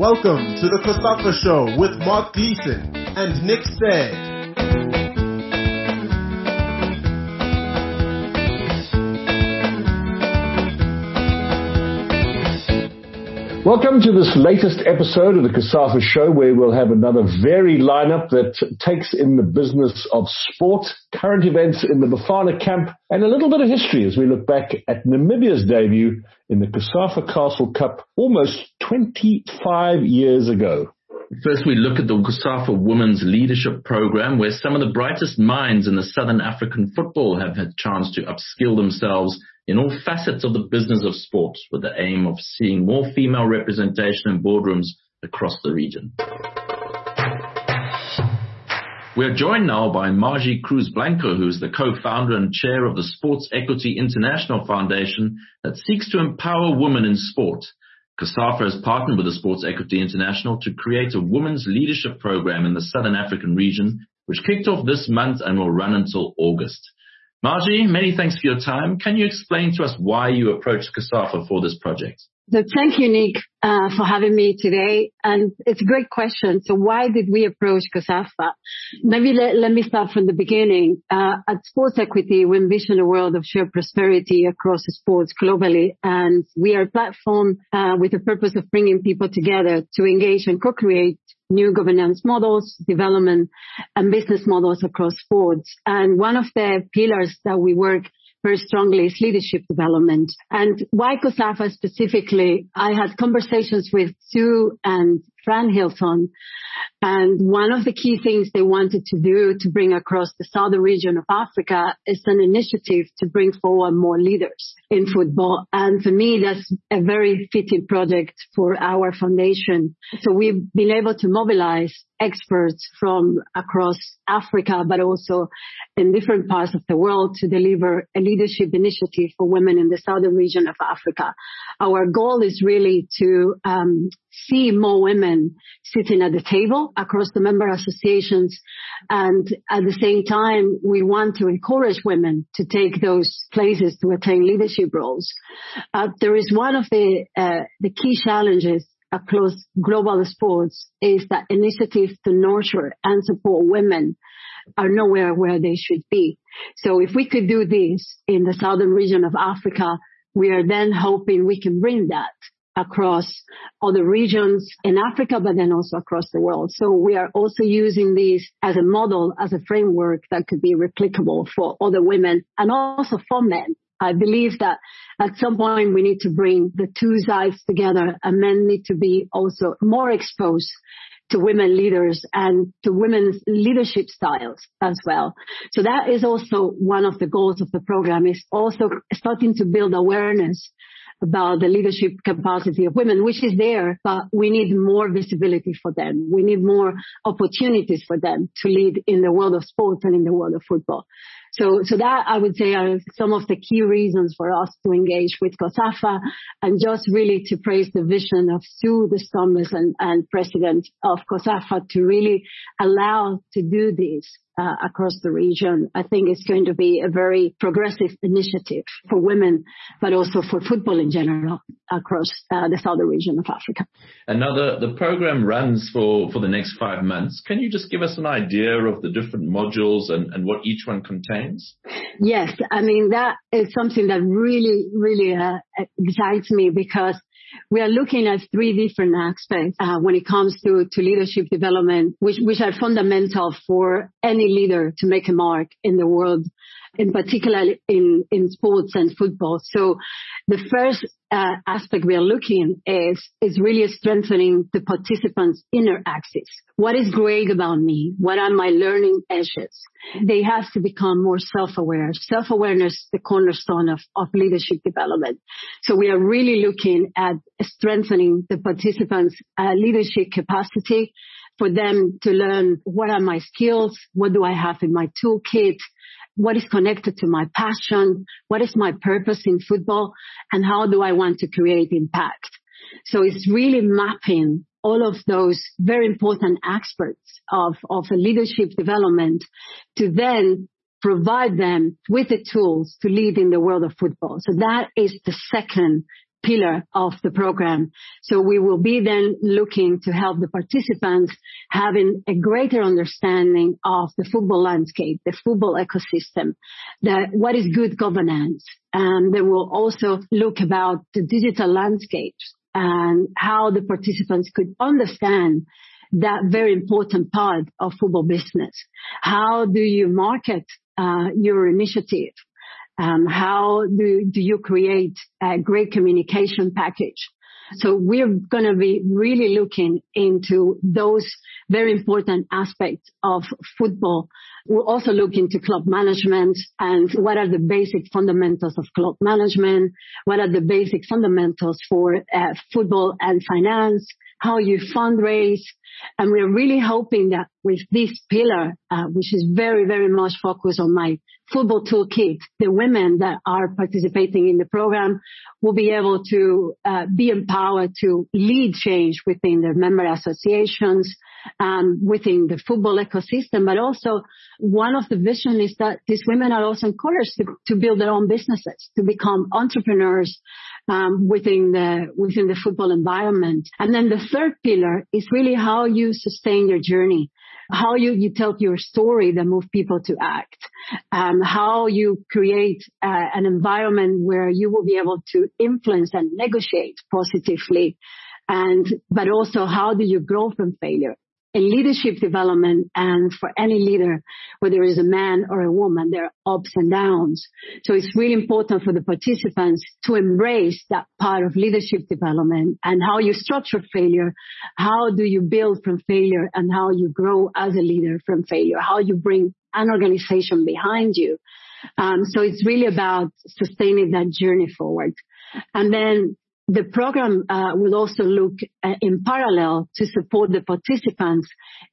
Welcome to the COSAFA Show with Mark Gleason and Nick Said. Welcome to this latest episode of the COSAFA Show, where we'll have another varied lineup that takes in the business of sport, current events in the Bafana camp, and a little bit of history as we look back at Namibia's debut in the COSAFA Castle Cup almost 25 years ago. First, we look at the COSAFA Women's Leadership Program, where some of the brightest minds in the Southern African football have had a chance to upskill themselves in all facets of the business of sport, with the aim of seeing more female representation in boardrooms across the region. We are joined now by Margie Cruz Blanco, who is the co-founder and chair of the Sports Equity International Foundation that seeks to empower women in sport. COSAFA has partnered with the Sports Equity International to create a women's leadership program in the Southern African region, which kicked off this month and will run until August. Margie, many thanks for your time. Can you explain to us why you approached COSAFA for this project? So thank you, Nick, for having me today. And it's a great question. So why did we approach COSAFA? Maybe let me start from the beginning. At Sports Equity, we envision a world of shared prosperity across sports globally. And we are a platform with the purpose of bringing people together to engage and co-create new governance models, development, and business models across sports. And one of the pillars that we work very strongly is leadership development. And why COSAFA specifically? I had conversations with Sue and Fran Hilton, and one of the key things they wanted to do to bring across the southern region of Africa is an initiative to bring forward more leaders in football. And for me, that's a very fitting project for our foundation. So we've been able to mobilize experts from across Africa, but also in different parts of the world to deliver a leadership initiative for women in the southern region of Africa. Our goal is really to see more women sitting at the table across the member associations. And at the same time, we want to encourage women to take those places to attain leadership roles. There is one of the key challenges across global sports is that initiatives to nurture and support women are nowhere where they should be. So if we could do this in the southern region of Africa, we are then hoping we can bring that across other regions in Africa, but then also across the world. So we are also using this as a model, as a framework that could be replicable for other women and also for men. I believe that at some point we need to bring the two sides together, and men need to be also more exposed to women leaders and to women's leadership styles as well. So that is also one of the goals of the program, is also starting to build awareness about the leadership capacity of women, which is there, but we need more visibility for them. We need more opportunities for them to lead in the world of sports and in the world of football. So that, I would say, are some of the key reasons for us to engage with COSAFA, and just really to praise the vision of Sue de Stombes and president of COSAFA to really allow to do this across the region. I think it's going to be a very progressive initiative for women, but also for football in general across the southern region of Africa. And now the program runs for the next 5 months. Can you just give us an idea of the different modules and what each one contains? Yes, I mean, that is something that really, really excites me, because we are looking at 3 different aspects when it comes to leadership development, which are fundamental for any leader to make a mark in the world, in particular in sports and football. So the first aspect we are looking is really strengthening the participants' inner axis. What is great about me? What are my learning edges? They have to become more self-aware. Self-awareness is the cornerstone of leadership development. So we are really looking at strengthening the participants' leadership capacity, for them to learn what are my skills, what do I have in my toolkit, what is connected to my passion, what is my purpose in football, and how do I want to create impact. So it's really mapping all of those very important aspects of a leadership development to then provide them with the tools to lead in the world of football. So that is the second pillar of the program. So we will be then looking to help the participants having a greater understanding of the football landscape, the football ecosystem, what is good governance. And then we'll also look about the digital landscapes and how the participants could understand that very important part of football business. How do you market your initiative? How do you create a great communication package? So we're going to be really looking into those very important aspects of football. We'll also look into club management and what are the basic fundamentals of club management, what are the basic fundamentals for football and finance, how you fundraise. And we're really hoping that with this pillar, which is very, very much focused on my football toolkit, the women that are participating in the program will be able to be empowered to lead change within their member associations, within the football ecosystem. But also one of the vision is that these women are also encouraged to build their own businesses, to become entrepreneurs within the football environment. And then the third pillar is really how you sustain your journey, how you tell your story that move people to act, how you create an environment where you will be able to influence and negotiate positively, but also how do you grow from failure? In leadership development, and for any leader, whether it's a man or a woman, there are ups and downs. So it's really important for the participants to embrace that part of leadership development and how you structure failure, how do you build from failure, and how you grow as a leader from failure, how you bring an organization behind you. So it's really about sustaining that journey forward. And then the program will also look in parallel to support the participants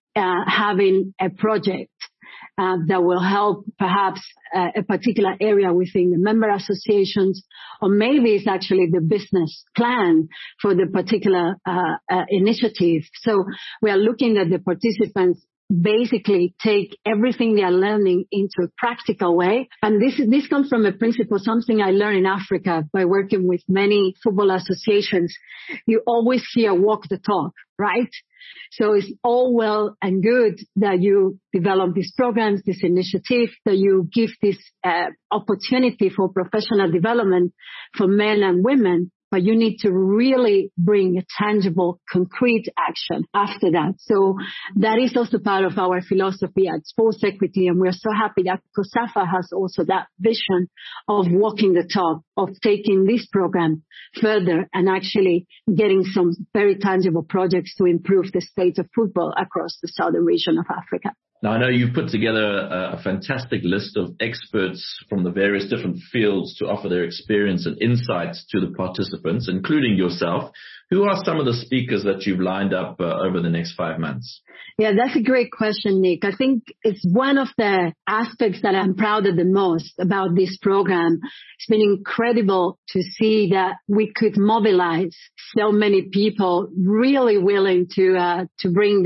having a project that will help perhaps a particular area within the member associations, or maybe it's actually the business plan for the particular initiative. So we are looking at the participants basically take everything they are learning into a practical way. And this comes from a principle, something I learned in Africa by working with many football associations. You always hear walk the talk, right? So it's all well and good that you develop these programs, this initiative, that you give this opportunity for professional development for men and women, but you need to really bring a tangible, concrete action after that. So that is also part of our philosophy at Sports Equity, and we're so happy that COSAFA has also that vision of walking the talk, of taking this program further and actually getting some very tangible projects to improve the state of football across the southern region of Africa. Now, I know you've put together a fantastic list of experts from the various different fields to offer their experience and insights to the participants, including yourself. Who are some of the speakers that you've lined up over the next 5 months? Yeah, that's a great question, Nick. I think it's one of the aspects that I'm proud of the most about this program. It's been incredible to see that we could mobilize so many people really willing to bring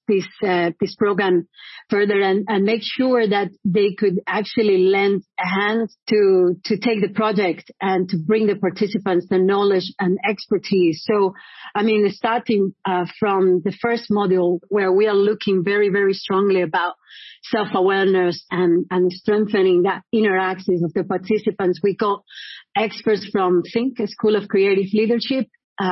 this program further and make sure that they could actually lend a hand to take the project and to bring the participants the knowledge and expertise. So, I mean, starting from the first module where we are looking very, very strongly about self-awareness and strengthening that inner axis of the participants, we got experts from Think, a School of Creative Leadership,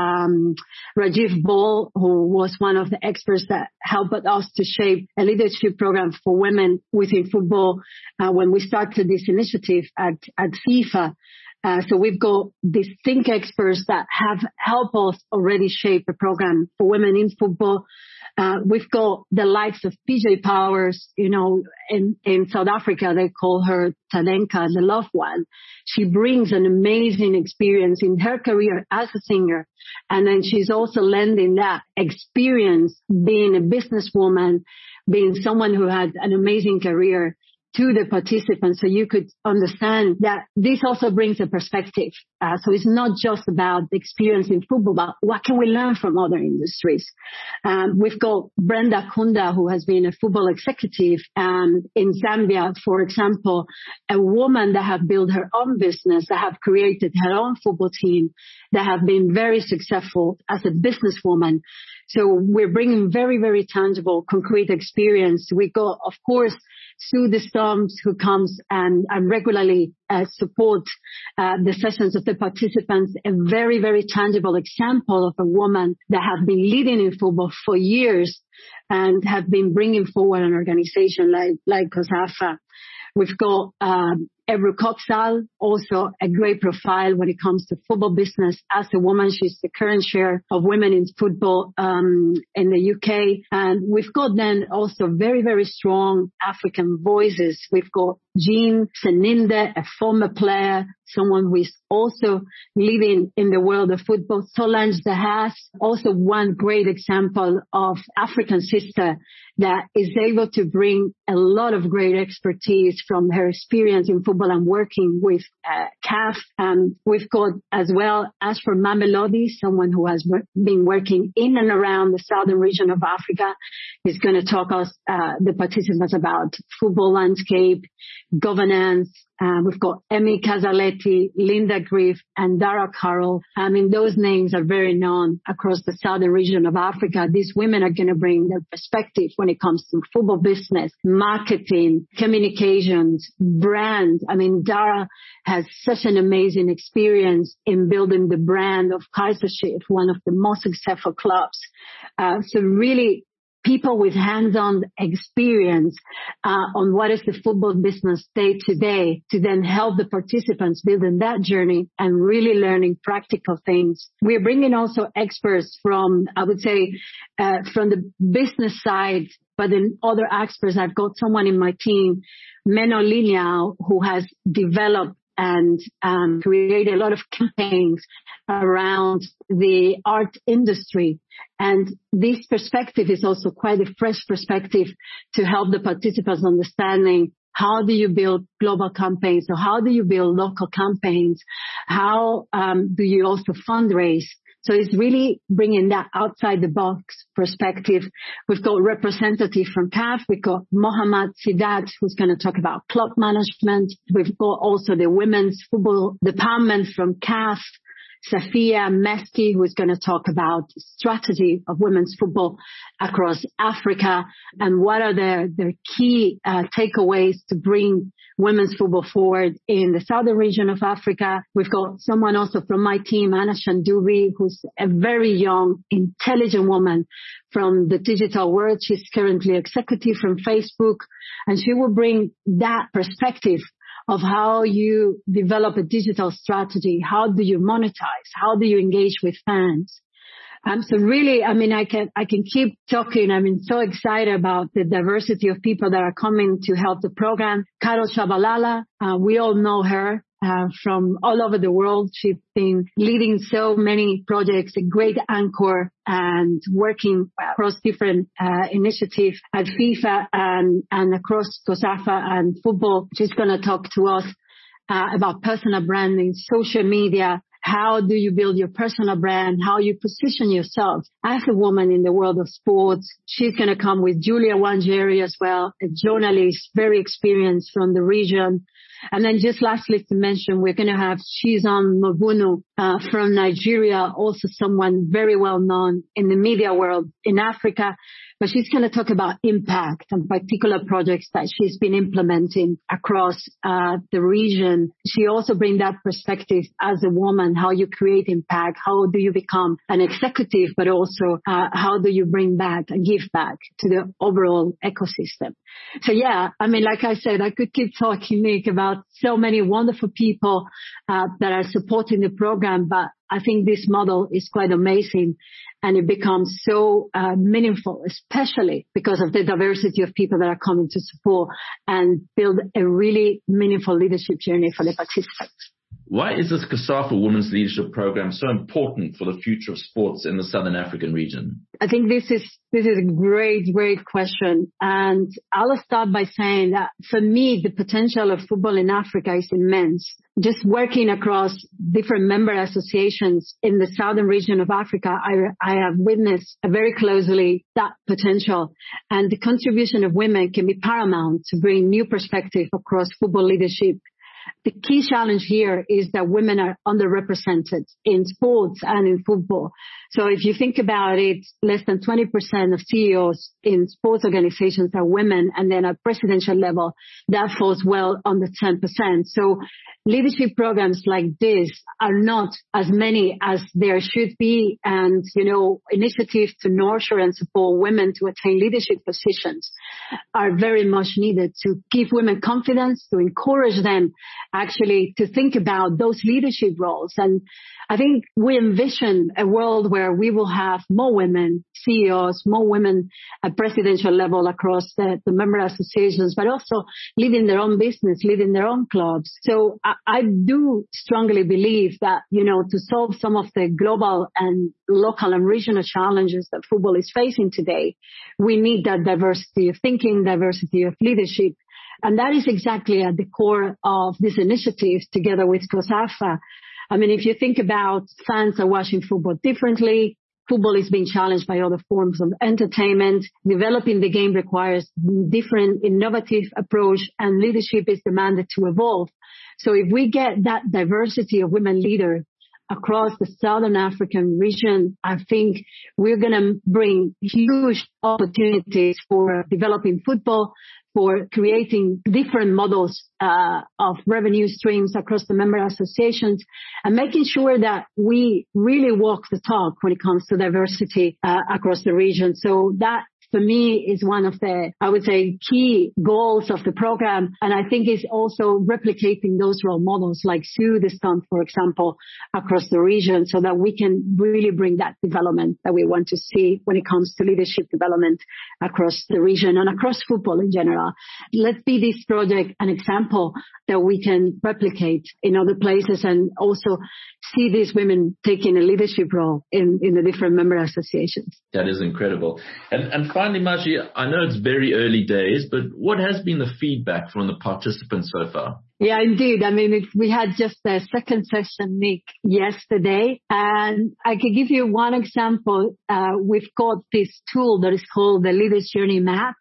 Rajiv Ball, who was one of the experts that helped us to shape a leadership program for women within football when we started this initiative at FIFA. So we've got these Think experts that have helped us already shape a program for women in football. We've got the likes of PJ Powers, in South Africa, they call her Talenka, the loved one. She brings an amazing experience in her career as a singer. And then she's also lending that experience being a businesswoman, being someone who had an amazing career to the participants so you could understand that this also brings a perspective. So it's not just about the experience in football, but what can we learn from other industries? We've got Brenda Kunda, who has been a football executive in Zambia, for example, a woman that have built her own business, that have created her own football team, that have been very successful as a businesswoman. So we're bringing very, very tangible, concrete experience. We got, of course, Sue the Storms, who comes and regularly support the sessions of the participants, a very, very tangible example of a woman that have been leading in football for years and have been bringing forward an organization like COSAFA. We've got Ebru Koksal, also a great profile when it comes to football business. As a woman, she's the current chair of Women in Football in the UK. And we've got then also very, very strong African voices. We've got Jean Seninde, a former player, someone who is also living in the world of football. Solange Dahas, also one great example of African sister that is able to bring a lot of great expertise from her experience in football and working with CAF. We've got as well as for Mamelodi, someone who has been working in and around the southern region of Africa. He's going to talk us, the participants, about football landscape, governance. We've got Emmy Casaletti, Linda Griff, and Dara Carroll. I mean, those names are very known across the southern region of Africa. These women are going to bring their perspective when it comes to football business, marketing, communications, brand. I mean, Dara has such an amazing experience in building the brand of Kaizer Chiefs, one of the most successful clubs. So really, people with hands-on experience on what is the football business day to day to then help the participants build in that journey and really learning practical things. We're bringing also experts from, I would say, from the business side, but in other experts, I've got someone in my team, Menno Liliao, who has developed and created a lot of campaigns around the art industry. And this perspective is also quite a fresh perspective to help the participants understanding how do you build global campaigns, or how do you build local campaigns, how do you also fundraise. So it's really bringing that outside the box perspective. We've got representative from CAF. We've got Mohammad Sidat, who's going to talk about club management. We've got also the women's football department from CAF, Safia Meski, who is going to talk about the strategy of women's football across Africa and what are their key takeaways to bring women's football forward in the southern region of Africa. We've got someone also from my team, Anna Shandubi, who's a very young, intelligent woman from the digital world. She's currently executive from Facebook, and she will bring that perspective of how you develop a digital strategy. How do you monetize? How do you engage with fans? So really, I mean, I can keep talking. I'm so excited about the diversity of people that are coming to help the program. Carol Shabalala, we all know her from all over the world. She's been leading so many projects, a great anchor, and working across different initiatives at FIFA and across COSAFA and football. She's going to talk to us about personal branding, social media. How do you build your personal brand? How you position yourself as a woman in the world of sports? She's going to come with Julia Wangeri as well, a journalist, very experienced from the region. And then just lastly to mention, we're going to have Shizon Mobunu from Nigeria, also someone very well known in the media world in Africa. But she's going to talk about impact and particular projects that she's been implementing across the region. She also brings that perspective as a woman, how you create impact, how do you become an executive, but also how do you bring back and give back to the overall ecosystem. So yeah, I mean, like I said, I could keep talking, Nick, about so many wonderful people that are supporting the program, but I think this model is quite amazing. And it becomes so meaningful, especially because of the diversity of people that are coming to support and build a really meaningful leadership journey for the participants. Why is this COSAFA Women's Leadership Program so important for the future of sports in the Southern African region? I think this is a great question. And I'll start by saying that for me, the potential of football in Africa is immense. Just working across different member associations in the southern region of Africa, I have witnessed very closely that potential. And the contribution of women can be paramount to bring new perspective across football leadership. The key challenge here is that women are underrepresented in sports and in football. So if you think about it, less than 20% of CEOs in sports organizations are women, and then at presidential level, that falls well under 10%. So leadership programs like this are not as many as there should be, and, initiatives to nurture and support women to attain leadership positions are very much needed to give women confidence, to encourage them actually to think about those leadership roles. And I think we envision a world where we will have more women CEOs, more women at presidential level across the member associations, but also leading their own business, leading their own clubs. So I do strongly believe that, to solve some of the global and local and regional challenges that football is facing today, we need that diversity of thinking, diversity of leadership. And that is exactly at the core of this initiative together with COSAFA. I mean, if you think about fans are watching football differently, football is being challenged by other forms of entertainment. Developing the game requires different innovative approach, and leadership is demanded to evolve. So if we get that diversity of women leaders across the Southern African region, I think we're going to bring huge opportunities for developing football, for creating different models of revenue streams across the member associations, and making sure that we really walk the talk when it comes to diversity across the region. So that, for me, is one of the, I would say, key goals of the program. And I think it's also replicating those role models like Sue Destamp, for example, across the region, so that we can really bring that development that we want to see when it comes to leadership development across the region and across football in general. Let's be this project an example that we can replicate in other places, and also see these women taking a leadership role in the different member associations. That is incredible. And finally, Margie, I know it's very early days, but what has been the feedback from the participants so far? Yeah, indeed. I mean, we had just the second session, Nick, yesterday, and I can give you one example. We've got this tool that is called the Leaders Journey Map.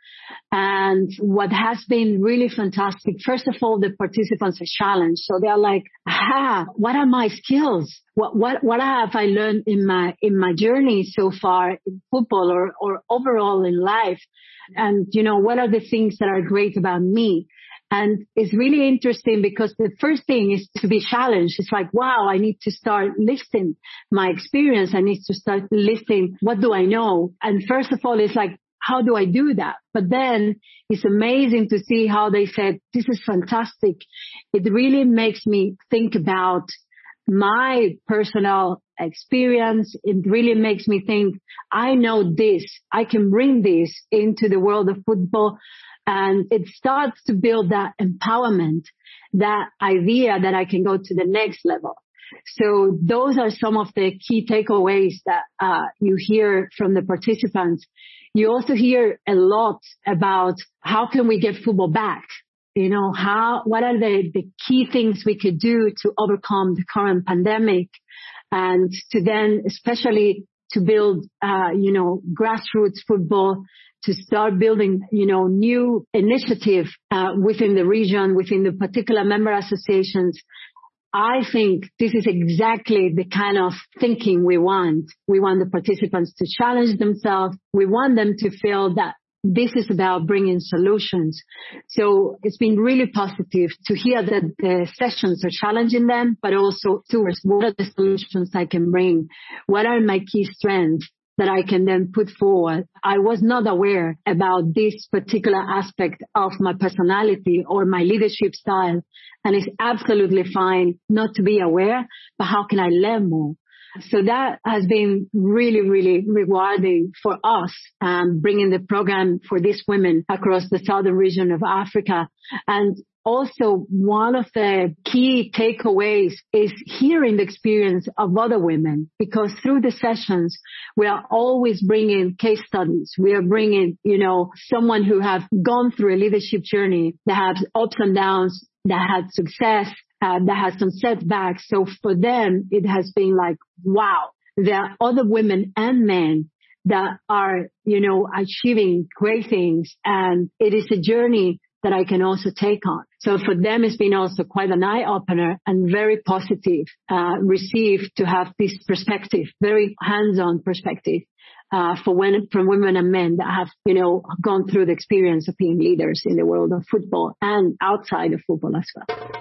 And what has been really fantastic, first of all, the participants are challenged. So they're like, what are my skills? What have I learned in my journey so far in football or overall in life? And, what are the things that are great about me? And it's really interesting because the first thing is to be challenged. It's like, wow, I need to start listing my experience. I need to start listing what do I know? And first of all, it's like, how do I do that? But then it's amazing to see how they said, this is fantastic. It really makes me think about my personal experience. It really makes me think, I know this. I can bring this into the world of football. And it starts to build that empowerment, that idea that I can go to the next level. So those are some of the key takeaways that you hear from the participants. You also hear a lot about how can we get football back? What are the key things we could do to overcome the current pandemic, and to then especially to build, grassroots football, to start building, new initiative within the region, within the particular member associations. I think this is exactly the kind of thinking we want. We want the participants to challenge themselves. We want them to feel that this is about bringing solutions. So it's been really positive to hear that the sessions are challenging them, but also towards what are the solutions I can bring? What are my key strengths that I can then put forward? I was not aware about this particular aspect of my personality or my leadership style. And it's absolutely fine not to be aware, but how can I learn more? So that has been really, really rewarding for us, bringing the program for these women across the southern region of Africa. And also, one of the key takeaways is hearing the experience of other women, because through the sessions, we are always bringing case studies. We are bringing, someone who have gone through a leadership journey that has ups and downs, that had success, that has some setbacks. So for them, it has been like, wow, there are other women and men that are, achieving great things. And it is a journey that I can also take on. So for them, it's been also quite an eye-opener and very positive, received to have this perspective, very hands-on perspective, from women and men that have, gone through the experience of being leaders in the world of football and outside of football as well.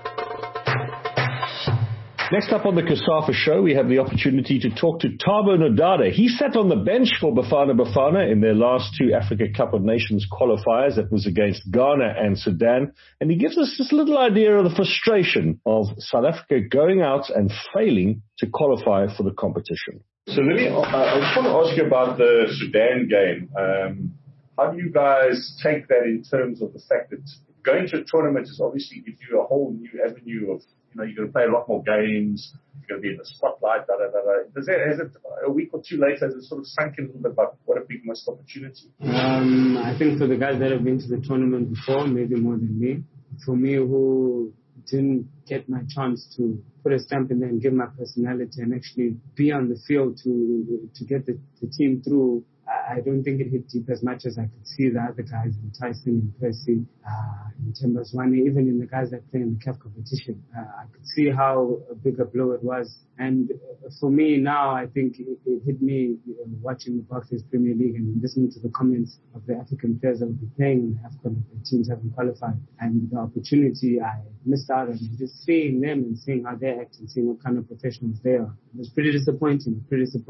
Next up on the COSAFA show, we have the opportunity to talk to Thabo Nodada. He sat on the bench for Bafana Bafana in their last two Africa Cup of Nations qualifiers. That was against Ghana and Sudan. And he gives us this little idea of the frustration of South Africa going out and failing to qualify for the competition. So I just want to ask you about the Sudan game. How do you guys take that in terms of the fact that going to a tournament is obviously gives you a whole new avenue of, you're going to play a lot more games, you're going to be in the spotlight, Has it a week or two later, has it sort of sunk in a little bit about what a big missed opportunity? I think for the guys that have been to the tournament before, maybe more than me. For me, who didn't get my chance to put a stamp in there and give my personality and actually be on the field to get the team through, I don't think it hit deep as much as I could see the other guys in Tyson and Percy, in Tembazwane, even in the guys that play in the CAF competition. I could see how big a blow it was. And for me now, I think it hit me watching the Barclays Premier League and listening to the comments of the African players that will be playing in the AFCON, the teams haven't qualified. And the opportunity I missed out on, just seeing them and seeing how they act and seeing what kind of professionals they are. It was pretty disappointing.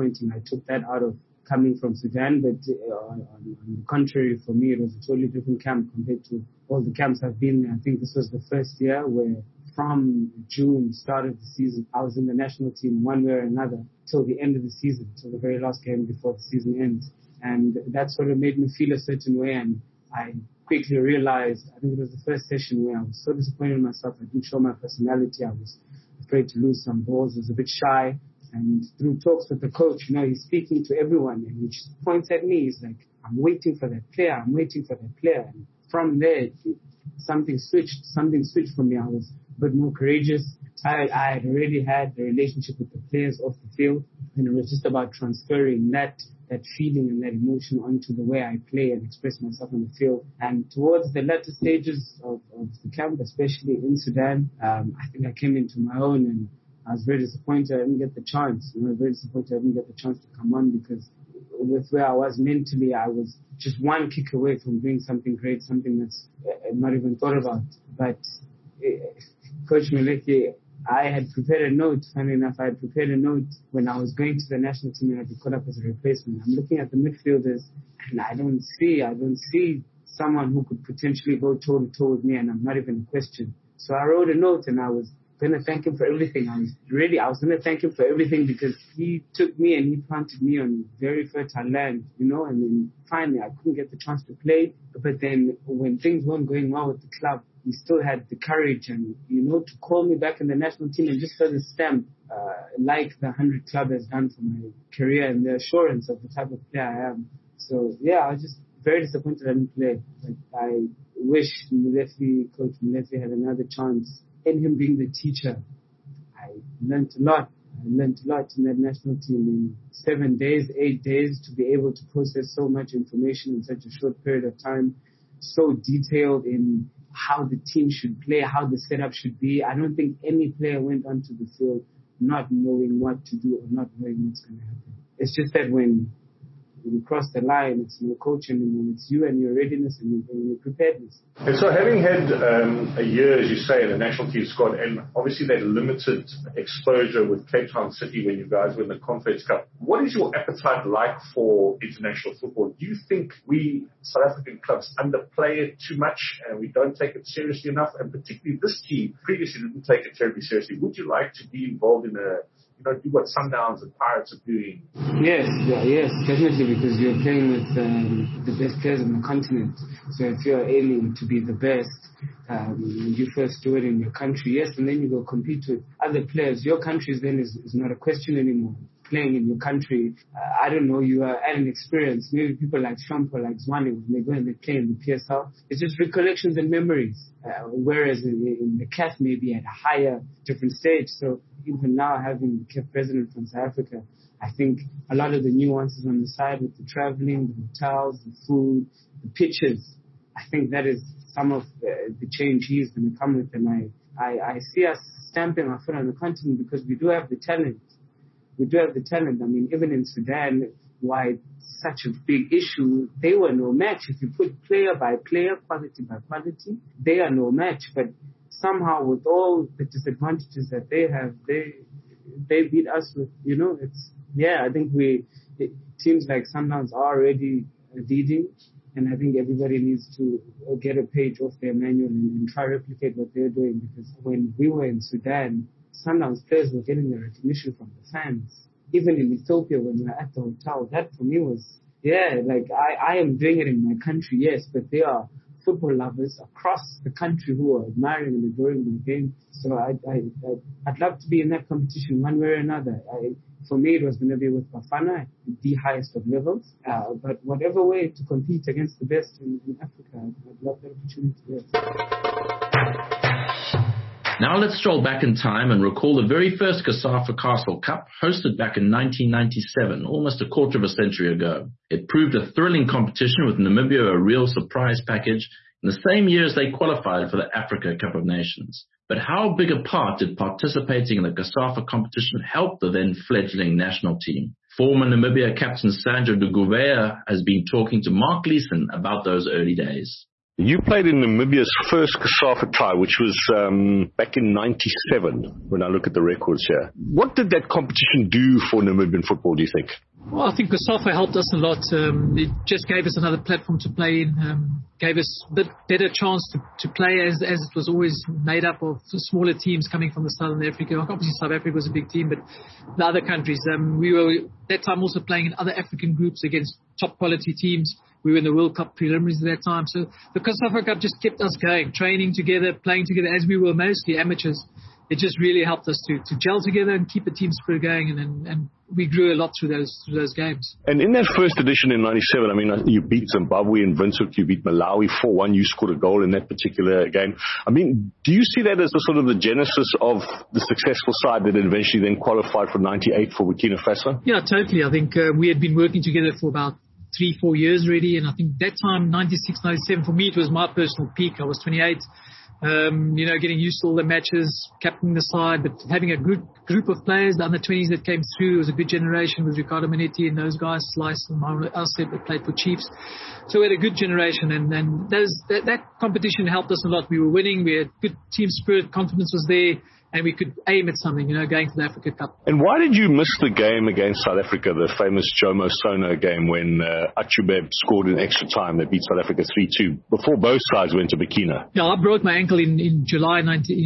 I took that out of coming from Sudan, but on the contrary, for me, it was a totally different camp compared to all the camps I've been there. I think this was the first year where from June, start of the season, I was in the national team one way or another till the end of the season, till the very last game before the season ends. And that sort of made me feel a certain way, and I quickly realized, I think it was the first session where I was so disappointed in myself. I didn't show my personality. I was afraid to lose some balls. I was a bit shy. And through talks with the coach, he's speaking to everyone and he just points at me. He's like, I'm waiting for that player. And from there, something switched for me. I was a bit more courageous. I had already had the relationship with the players off the field, and it was just about transferring that feeling and that emotion onto the way I play and express myself on the field. And towards the latter stages of the camp, especially in Sudan, I think I came into my own, and I was very disappointed I didn't get the chance. To come on, because with where I was mentally, I was just one kick away from doing something great, something that's not even thought about. But Coach Moleki, I had prepared a note. Funny enough, I had prepared a note when I was going to the national team and I'd be called up as a replacement. I'm looking at the midfielders and I don't see someone who could potentially go toe-to-toe with me, and I'm not even a question. So I wrote a note and I was going to thank him for everything. I was going to thank him for everything, because he took me and he planted me on very fertile land, and then finally I couldn't get the chance to play. But then when things weren't going well with the club, he still had the courage and, to call me back in the national team and just for the stamp, like the 100 Club has done for my career, and the assurance of the type of player I am. So yeah, I was just very disappointed I didn't play. But I wish Coach Molefe had another chance. In him being the teacher, I learned a lot. in that national team in 7 days, 8 days, to be able to process so much information in such a short period of time, so detailed in how the team should play, how the setup should be. I don't think any player went onto the field not knowing what to do or not knowing what's going to happen. It's just that when you cross the line, it's your coach and it's you and your readiness and your preparedness. And so having had a year, as you say, in the national team squad, and obviously that limited exposure with Cape Town City when you guys were in the Conference Cup, what is your appetite like for international football? Do you think we South African clubs underplay it too much and we don't take it seriously enough? And particularly this team previously didn't take it terribly seriously. Would you like to be involved in do what Sundowns and Pirates are doing? Yes, definitely, because you're playing with the best players on the continent. So if you're aiming to be the best, you first do it in your country, yes, and then you go compete with other players. Your country then is not a question anymore. Playing in your country, I don't know, you are at an experience. Maybe people like Trump or like Zwane, when they go and they play in the PSL, it's just recollections and memories. Whereas in the CAF, maybe at a higher, different stage. So even now, having the CAF president from South Africa, I think a lot of the nuances on the side with the traveling, the hotels, the food, the pitches, I think that is some of the change he's going to come with. And I see us stamping our foot on the continent because we do have the talent. We do have the talent. I mean, even in Sudan, why it's such a big issue, they were no match. If you put player by player, quality by quality, they are no match. But somehow with all the disadvantages that they have, they beat us with, I think it seems like Sundowns are already leading. And I think everybody needs to get a page off their manual and try to replicate what they're doing. Because when we were in Sudan, Sundowns players were getting the recognition from the fans. Even in Ethiopia, when we were at the hotel, that for me was, I am doing it in my country, yes, but there are football lovers across the country who are admiring and adoring my game. So I'd love to be in that competition one way or another. For me, it was going to be with Bafana at the highest of levels. But whatever way to compete against the best in Africa, I'd love that opportunity. Yes. Now let's stroll back in time and recall the very first COSAFA Castle Cup, hosted back in 1997, almost a quarter of a century ago. It proved a thrilling competition with Namibia a real surprise package in the same year as they qualified for the Africa Cup of Nations. But how big a part did participating in the COSAFA competition help the then fledgling national team? Former Namibia captain Sandro de Gouveia has been talking to Mark Gleeson about those early days. You played in Namibia's first COSAFA tie, which was back in 97, when I look at the records here. What did that competition do for Namibian football, do you think? Well, I think COSAFA helped us a lot. It just gave us another platform to play in, gave us a bit better chance to play as it was always made up of smaller teams coming from the Southern Africa. Obviously, South Africa was a big team, but the other countries. We were at that time also playing in other African groups against top quality teams. We were in the World Cup preliminaries at that time. So the COSAFA Cup just kept us going, training together, playing together, as we were mostly amateurs. It just really helped us to gel together and keep the team spirit going, and we grew a lot through those games. And in that first edition in 97, I mean, you beat Zimbabwe in Windhoek, you beat Malawi 4-1, you scored a goal in that particular game. I mean, do you see that as the sort of the genesis of the successful side that eventually then qualified for 98 for Burkina Faso? Yeah, totally. I think we had been working together for about 3-4 years already, and I think that time, 96, 97, for me it was my personal peak. I was 28. Getting used to all the matches, captaining the side, but having a good group of players, the under-20s that came through, it was a good generation with Ricardo Manetti and those guys, Slice and Mauro Alced that played for Chiefs. So we had a good generation, and that competition helped us a lot. We were winning, we had good team spirit, confidence was there, and we could aim at something, going for the Africa Cup. And why did you miss the game against South Africa, the famous Jomo Sono game when Achube scored in extra time? They beat South Africa 3-2 before both sides went to Burkina. Yeah, I broke my ankle in July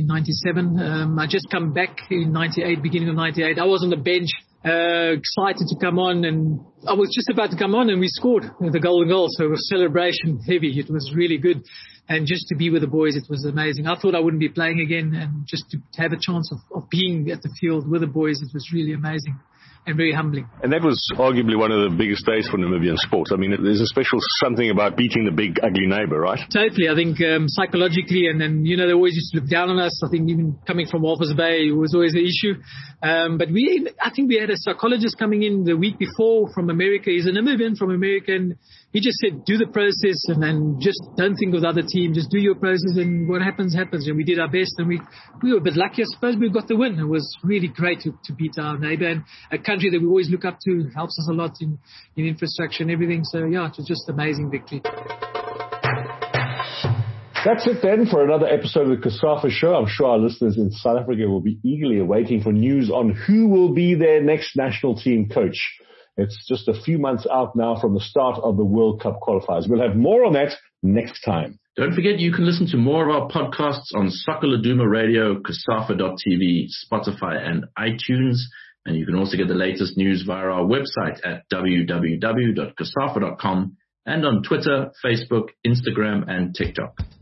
1997. I just come back in 98, beginning of 98. I was on the bench, excited to come on, and I was just about to come on, and we scored the golden goal. So it was celebration heavy. It was really good. And just to be with the boys, it was amazing. I thought I wouldn't be playing again, and just to have a chance of being at the field with the boys, it was really amazing and very humbling. And that was arguably one of the biggest days for Namibian sports. I mean, there's a special something about beating the big ugly neighbor, right? Totally. I think psychologically, and then, they always used to look down on us. I think even coming from Walvis Bay was always an issue. But I think we had a psychologist coming in the week before from America. He's a Namibian from America, and he just said, do the process and then just don't think of the other team. Just do your process, and what happens, happens. And we did our best, and we were a bit lucky, I suppose. We got the win. It was really great to beat our neighbor, and a country that we always look up to, helps us a lot in infrastructure and everything. So, yeah, it was just an amazing victory. That's it then for another episode of the COSAFA Show. I'm sure our listeners in South Africa will be eagerly awaiting for news on who will be their next national team coach. It's just a few months out now from the start of the World Cup qualifiers. We'll have more on that next time. Don't forget you can listen to more of our podcasts on Soccer Laduma Radio, COSAFA.tv, Spotify and iTunes. And you can also get the latest news via our website at www.casafa.com and on Twitter, Facebook, Instagram, and TikTok.